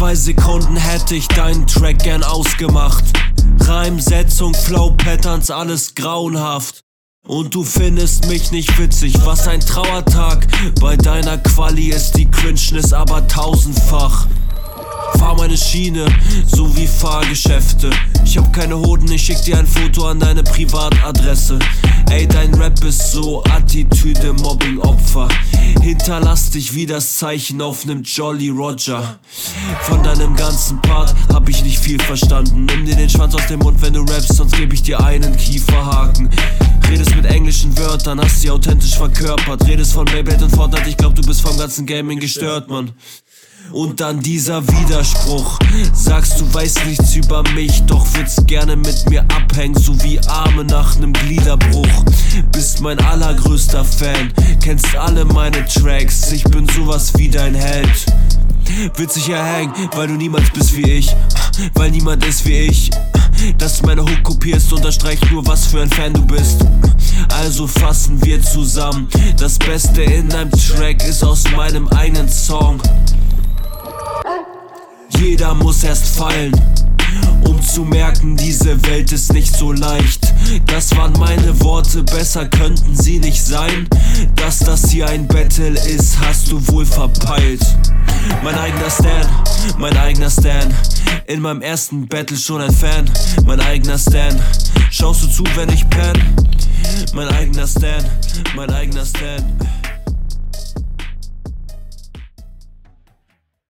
2 Sekunden hätte ich deinen Track gern ausgemacht. Reim, Setzung, Flow, Patterns, alles grauenhaft. Und du findest mich nicht witzig, was ein Trauertag. Bei deiner Quali ist die Cringeness aber tausendfach. Fahr meine Schiene, so wie Fahrgeschäfte. Ich hab keine Hoden, ich schick dir ein Foto an deine Privatadresse. Ey, dein Rap ist so Attitüde, Mobbing-Opfer. Hinterlass dich wie das Zeichen auf nem Jolly Roger. Von deinem ganzen Part hab ich nicht viel verstanden. Nimm dir den Schwanz aus dem Mund, wenn du rappst, sonst geb ich dir einen Kieferhaken. Redest mit englischen Wörtern, hast sie authentisch verkörpert. Redest von Beyblade und Fortnite, ich glaub, du bist vom ganzen Gaming gestört, Mann. Und dann dieser Widerspruch. Sagst, du weißt nichts über mich, doch würdest gerne mit mir abhängen, so wie Arme nach nem Gliederbruch. Bist mein allergrößter Fan, kennst alle meine Tracks, ich bin sowas wie dein Held. Willst dich erhängen, weil du niemals bist wie ich, weil niemand ist wie ich. Dass du meine Hook kopierst, unterstreicht nur, was für ein Fan du bist. Also fassen wir zusammen, das Beste in deinem Track ist aus meinem eigenen Song. Jeder muss erst fallen, um zu merken, diese Welt ist nicht so leicht. Das waren meine Worte, besser könnten sie nicht sein. Dass das hier ein Battle ist, hast du wohl verpeilt. Mein eigener Stan, mein eigener Stan. In meinem ersten Battle schon ein Fan. Mein eigener Stan, schaust du zu, wenn ich penn? Mein eigener Stan, mein eigener Stan.